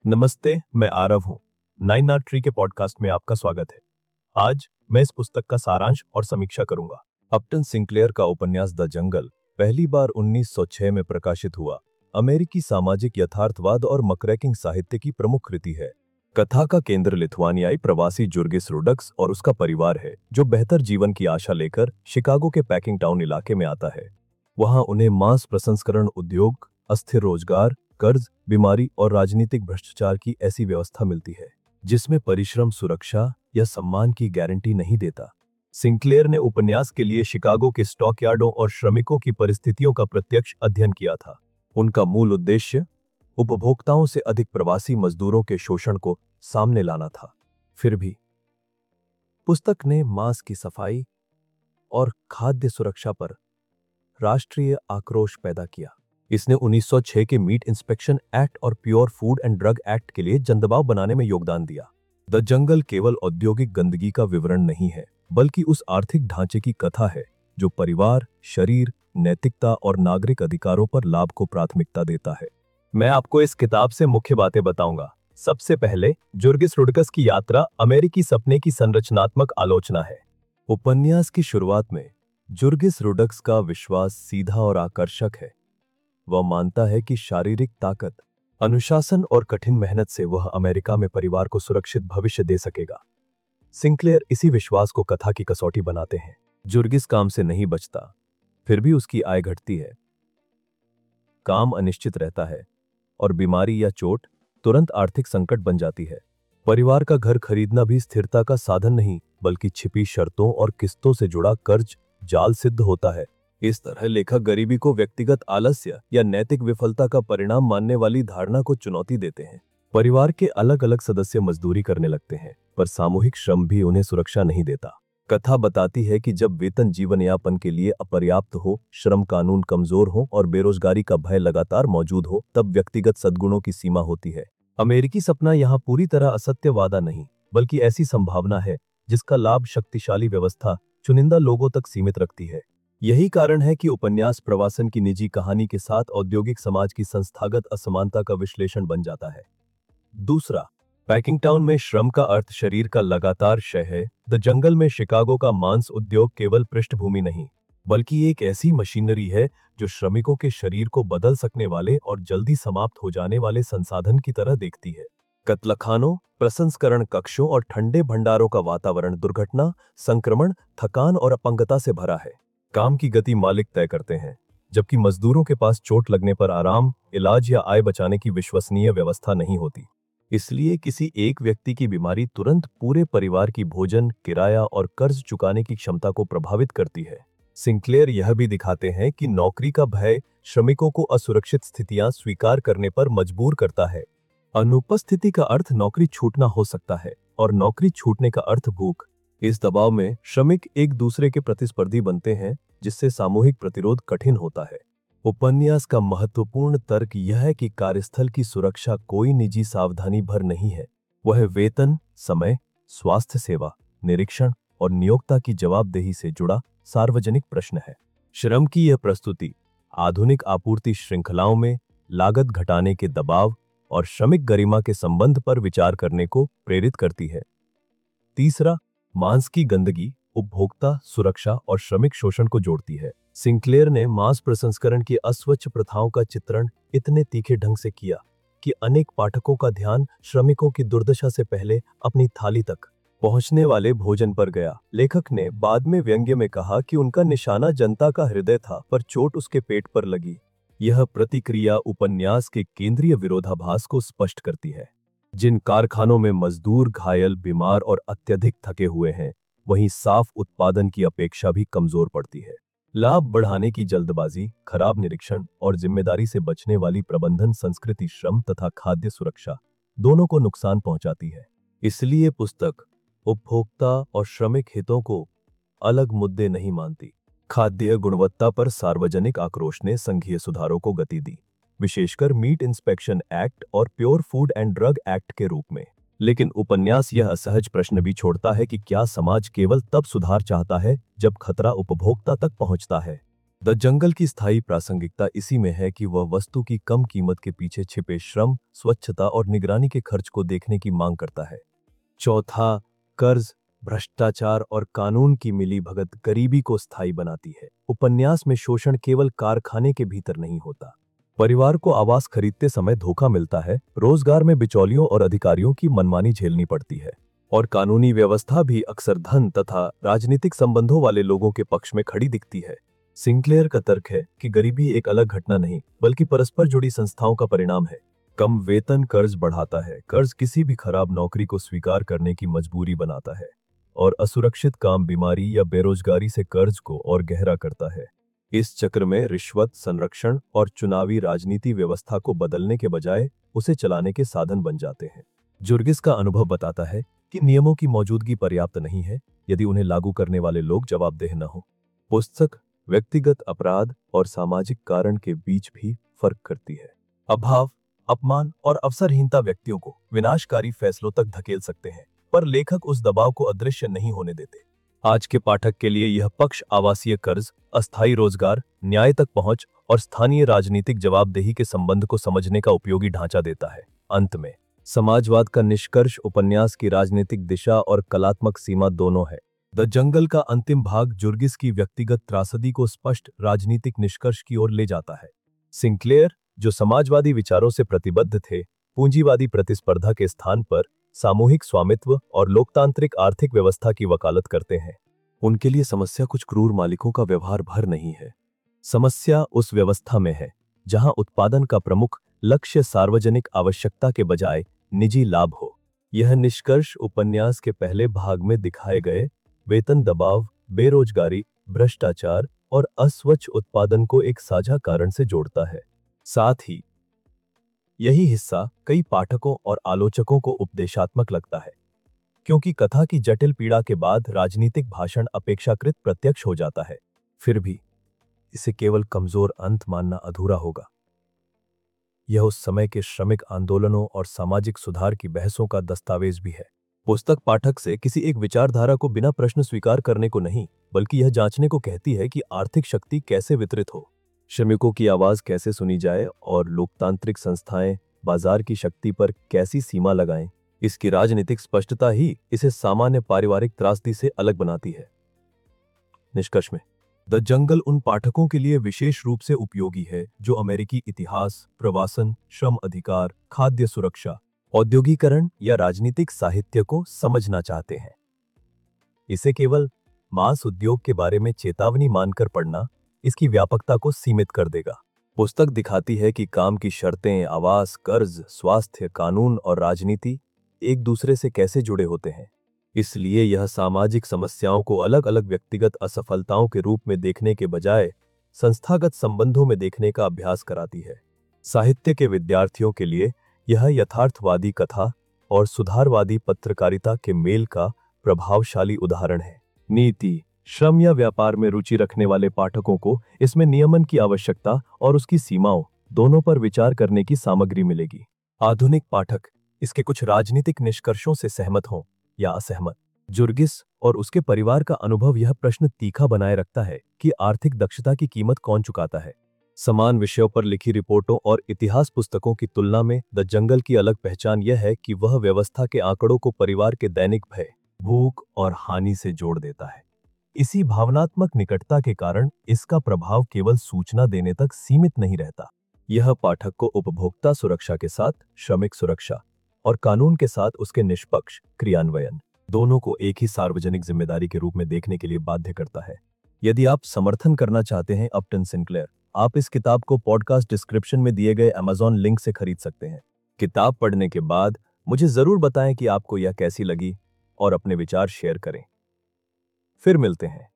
नमस्ते, मैं आरव हूँ। नाइन आर्ट ट्री के पॉडकास्ट में आपका स्वागत है। आज मैं इस पुस्तक का सारांश और समीक्षा करूंगा। अपटन सिंक्लेयर का उपन्यास द जंगल पहली बार 1906 में प्रकाशित हुआ। अमेरिकी सामाजिक यथार्थवाद और मकरैकिंग साहित्य की प्रमुख कृति है। कथा का केंद्र लिथुआनियाई प्रवासी जुर्गिस रुडक्स और उसका परिवार है, जो बेहतर जीवन की आशा लेकर शिकागो के पैकिंग टाउन इलाके में आता है। वहां उन्हें मांस प्रसंस्करण उद्योग, अस्थिर रोजगार, कर्ज, बीमारी और राजनीतिक भ्रष्टाचार की ऐसी व्यवस्था मिलती है जिसमें परिश्रम सुरक्षा या सम्मान की गारंटी नहीं देता। सिंक्लेयर ने उपन्यास के लिए शिकागो के स्टॉकयार्डों और श्रमिकों की परिस्थितियों का प्रत्यक्ष अध्ययन किया था। उनका मूल उद्देश्य उपभोक्ताओं से अधिक प्रवासी मजदूरों के शोषण को सामने लाना था। फिर भी पुस्तक ने मांस की सफाई और खाद्य सुरक्षा पर राष्ट्रीय आक्रोश पैदा किया। इसने 1906 के मीट इंस्पेक्शन एक्ट और pure food and drug act के लिए जनदबाव बनाने में योगदान दिया। द जंगल केवल औद्योगिक गंदगी का विवरण नहीं है, बल्कि उस आर्थिक ढांचे की कथा है जो परिवार, शरीर, नैतिकता और नागरिक अधिकारों पर लाभ को प्राथमिकता देता है। मैं आपको इस किताब से मुख्य बातें बताऊंगा। सबसे पहले जुर्गिस रुडकस की यात्रा अमेरिकी सपने की संरचनात्मक आलोचना है। उपन्यास की शुरुआत में जुर्गिस रुडक्स का विश्वास सीधा और आकर्षक है। वह मानता है कि शारीरिक ताकत, अनुशासन और कठिन मेहनत से वह अमेरिका में परिवार को सुरक्षित भविष्य दे सकेगा। सिंक्लेयर इसी विश्वास को कथा की कसौटी बनाते हैं। जुर्गिस काम से नहीं बचता, फिर भी उसकी आय घटती है। काम अनिश्चित रहता है और बीमारी या चोट तुरंत आर्थिक संकट बन जाती है। परिवार का घर खरीदना भी स्थिरता का साधन नहीं, बल्कि छिपी शर्तों और किस्तों से जुड़ा कर्ज जाल सिद्ध होता है। इस तरह लेखक गरीबी को व्यक्तिगत आलस्य या नैतिक विफलता का परिणाम मानने वाली धारणा को चुनौती देते हैं। परिवार के अलग अलग सदस्य मजदूरी करने लगते हैं, पर सामूहिक श्रम भी उन्हें सुरक्षा नहीं देता। कथा बताती है कि जब वेतन जीवन यापन के लिए अपर्याप्त हो, श्रम कानून कमजोर हो और बेरोजगारी का भय लगातार मौजूद हो, तब व्यक्तिगत सद्गुणों की सीमा होती है। अमेरिकी सपना यहाँ पूरी तरह असत्य वादा नहीं, बल्कि ऐसी संभावना है जिसका लाभ शक्तिशाली व्यवस्था चुनिंदा लोगों तक सीमित रखती है। यही कारण है कि उपन्यास प्रवासन की निजी कहानी के साथ औद्योगिक समाज की संस्थागत असमानता का विश्लेषण बन जाता है। दूसरा, पैकिंग टाउन में श्रम का अर्थ शरीर का लगातार क्षय है। द जंगल में शिकागो का मांस उद्योग केवल पृष्ठभूमि नहीं, बल्कि एक ऐसी मशीनरी है जो श्रमिकों के शरीर को बदल सकने वाले और जल्दी समाप्त हो जाने वाले संसाधन की तरह देखती है। कत्लखानों, प्रसंस्करण कक्षों और ठंडे भंडारों का वातावरण दुर्घटना, संक्रमण, थकान और अपंगता से भरा है। काम की गति मालिक तय करते हैं, जबकि मजदूरों के पास चोट लगने पर आराम, इलाज या आय बचाने की विश्वसनीय व्यवस्था नहीं होती। इसलिए किसी एक व्यक्ति की बीमारी तुरंत पूरे परिवार की भोजन, किराया और कर्ज चुकाने की क्षमता को प्रभावित करती है। सिंक्लेयर यह भी दिखाते हैं कि नौकरी का भय श्रमिकों को असुरक्षित स्थितियां स्वीकार करने पर मजबूर करता है। अनुपस्थिति का अर्थ नौकरी छूटना हो सकता है, और नौकरी छूटने का अर्थ भूख। इस दबाव में श्रमिक एक दूसरे के प्रतिस्पर्धी बनते हैं, जिससे सामूहिक प्रतिरोध कठिन होता है। उपन्यास का महत्वपूर्ण तर्क यह है कि कार्यस्थल की सुरक्षा कोई निजी सावधानी भर नहीं है। वह वेतन, समय, स्वास्थ्य सेवा, निरीक्षण और नियोक्ता की जवाबदेही से जुड़ा सार्वजनिक प्रश्न है। श्रम की यह प्रस्तुति आधुनिक आपूर्ति श्रृंखलाओं में लागत घटाने के दबाव और श्रमिक गरिमा के संबंध पर विचार करने को प्रेरित करती है। तीसरा, मांस की गंदगी उपभोक्ता सुरक्षा और श्रमिक शोषण को जोड़ती है। सिंक्लेयर ने मांस प्रसंस्करण की अस्वच्छ प्रथाओं का चित्रण इतने तीखे ढंग से किया कि अनेक पाठकों का ध्यान श्रमिकों की दुर्दशा से पहले अपनी थाली तक पहुंचने वाले भोजन पर गया। लेखक ने बाद में व्यंग्य में कहा कि उनका निशाना जनता का हृदय था, पर चोट उसके पेट पर लगी। यह प्रतिक्रिया उपन्यास के केंद्रीय विरोधाभास को स्पष्ट करती है। जिन कारखानों में मजदूर घायल, बीमार और अत्यधिक थके हुए हैं, वहीं साफ उत्पादन की अपेक्षा भी कमजोर पड़ती है। लाभ बढ़ाने की जल्दबाजी, खराब निरीक्षण और जिम्मेदारी से बचने वाली प्रबंधन संस्कृति श्रम तथा खाद्य सुरक्षा दोनों को नुकसान पहुंचाती है। इसलिए पुस्तक उपभोक्ता और श्रमिक हितों को अलग मुद्दे नहीं मानती। खाद्य गुणवत्ता पर सार्वजनिक आक्रोश ने संघीय सुधारों को गति दी, विशेषकर मीट इंस्पेक्शन एक्ट और pure food and drug act के रूप में। लेकिन उपन्यास यह असहज प्रश्न भी छोड़ता है कि क्या समाज केवल तब सुधार चाहता है जब खतरा उपभोक्ता तक पहुंचता है। द जंगल की स्थायी प्रासंगिकता इसी में है कि वह वस्तु की कम कीमत के पीछे छिपे श्रम, स्वच्छता और निगरानी के खर्च को देखने की मांग करता है। चौथा, कर्ज, भ्रष्टाचार और कानून की मिलीभगत गरीबी को स्थायी बनाती है। उपन्यास में शोषण केवल कारखाने के भीतर नहीं होता। परिवार को आवास खरीदते समय धोखा मिलता है, रोजगार में बिचौलियों और अधिकारियों की मनमानी झेलनी पड़ती है, और कानूनी व्यवस्था भी अक्सर धन तथा राजनीतिक संबंधों वाले लोगों के पक्ष में खड़ी दिखती है। सिंक्लेयर का तर्क है कि गरीबी एक अलग घटना नहीं, बल्कि परस्पर जुड़ी संस्थाओं का परिणाम है। कम वेतन कर्ज बढ़ाता है, कर्ज किसी भी खराब नौकरी को स्वीकार करने की मजबूरी बनाता है, और असुरक्षित काम बीमारी या बेरोजगारी से कर्ज को और गहरा करता है। इस चक्र में रिश्वत, संरक्षण और चुनावी राजनीति व्यवस्था को बदलने के बजाय उसे चलाने के साधन बन जाते हैं। जुर्गिस का अनुभव बताता है कि नियमों की मौजूदगी पर्याप्त नहीं है यदि उन्हें लागू करने वाले लोग जवाबदेह न हो। पुस्तक व्यक्तिगत अपराध और सामाजिक कारण के बीच भी फर्क करती है। अभाव, अपमान और अवसरहीनता व्यक्तियों को विनाशकारी फैसलों तक धकेल सकते हैं, पर लेखक उस दबाव को अदृश्य नहीं होने देते। आज के पाठक के लिए यह पक्ष आवासीय कर्ज, अस्थायी रोजगार, न्याय तक पहुंच और स्थानीय राजनीतिक जवाबदेही के संबंध को समझने का उपयोगी ढांचा देता है। अंत में समाजवाद का निष्कर्ष उपन्यास की राजनीतिक दिशा और कलात्मक सीमा दोनों है। द जंगल का अंतिम भाग जुर्गिस की व्यक्तिगत त्रासदी को स्पष्ट राजनीतिक निष्कर्ष की ओर ले जाता है। सिंक्लेयर, जो समाजवादी विचारों से प्रतिबद्ध थे, पूंजीवादी प्रतिस्पर्धा के स्थान पर सामूहिक स्वामित्व और लोकतांत्रिक आर्थिक व्यवस्था की वकालत करते हैं। उनके लिए समस्या कुछ क्रूर मालिकों का व्यवहार भर नहीं है। समस्या उस व्यवस्था में है जहां उत्पादन का प्रमुख लक्ष्य सार्वजनिक आवश्यकता के बजाय निजी लाभ हो। यह निष्कर्ष उपन्यास के पहले भाग में दिखाए गए वेतन दबाव, बेरोजगारी, भ्रष्टाचार और अस्वच्छ उत्पादन को एक साझा कारण से जोड़ता है। साथ ही यही हिस्सा कई पाठकों और आलोचकों को उपदेशात्मक लगता है, क्योंकि कथा की जटिल पीड़ा के बाद राजनीतिक भाषण अपेक्षाकृत प्रत्यक्ष हो जाता है। फिर भी इसे केवल कमजोर अंत मानना अधूरा होगा। यह उस समय के श्रमिक आंदोलनों और सामाजिक सुधार की बहसों का दस्तावेज भी है। पुस्तक पाठक से किसी एक विचारधारा को बिना प्रश्न स्वीकार करने को नहीं, बल्कि यह जांचने को कहती है कि आर्थिक शक्ति कैसे वितरित हो, श्रमिकों की आवाज कैसे सुनी जाए और लोकतांत्रिक संस्थाएं बाजार की शक्ति पर कैसी सीमा लगाएं। इसकी राजनीतिक स्पष्टता ही इसे सामान्य पारिवारिक त्रासदी से अलग बनाती है। निष्कर्ष में द जंगल उन पाठकों के लिए विशेष रूप से उपयोगी है जो अमेरिकी इतिहास, प्रवासन, श्रम अधिकार, खाद्य सुरक्षा, औद्योगिकरण या राजनीतिक साहित्य को समझना चाहते हैं। इसे केवल मांस उद्योग के बारे में चेतावनी मानकर पढ़ना इसकी व्यापकता को सीमित कर देगा। पुस्तक दिखाती है कि काम की शर्तें, आवास, कर्ज, स्वास्थ्य, कानून और राजनीति एक दूसरे से कैसे जुड़े होते हैं। इसलिए यह सामाजिक समस्याओं को अलग अलग व्यक्तिगत असफलताओं के रूप में देखने के बजाय संस्थागत संबंधों में देखने का अभ्यास कराती है। साहित्य के विद्यार्थियों के लिए यह यथार्थवादी कथा और सुधारवादी पत्रकारिता के मेल का प्रभावशाली उदाहरण है। नीति, श्रम या व्यापार में रुचि रखने वाले पाठकों को इसमें नियमन की आवश्यकता और उसकी सीमाओं दोनों पर विचार करने की सामग्री मिलेगी। आधुनिक पाठक इसके कुछ राजनीतिक निष्कर्षों से सहमत हों या असहमत, जुर्गिस और उसके परिवार का अनुभव यह प्रश्न तीखा बनाए रखता है कि आर्थिक दक्षता की कीमत कौन चुकाता है। समान विषयों पर लिखी रिपोर्टों और इतिहास पुस्तकों की तुलना में द जंगल की अलग पहचान यह है कि वह व्यवस्था के आंकड़ों को परिवार के दैनिक भय, भूख और हानि से जोड़ देता है। इसी भावनात्मक निकटता के कारण इसका प्रभाव केवल सूचना देने तक सीमित नहीं रहता। यह पाठक को उपभोक्ता सुरक्षा के साथ श्रमिक सुरक्षा और कानून के साथ उसके निष्पक्ष क्रियान्वयन दोनों को एक ही सार्वजनिक जिम्मेदारी के रूप में देखने के लिए बाध्य करता है। यदि आप समर्थन करना चाहते हैं अपटन सिंक्लेयर, आप इस किताब को पॉडकास्ट डिस्क्रिप्शन में दिए गए अमेज़न लिंक से खरीद सकते हैं। किताब पढ़ने के बाद मुझे जरूर बताएं कि आपको यह कैसी लगी और अपने विचार शेयर करें। फिर मिलते हैं।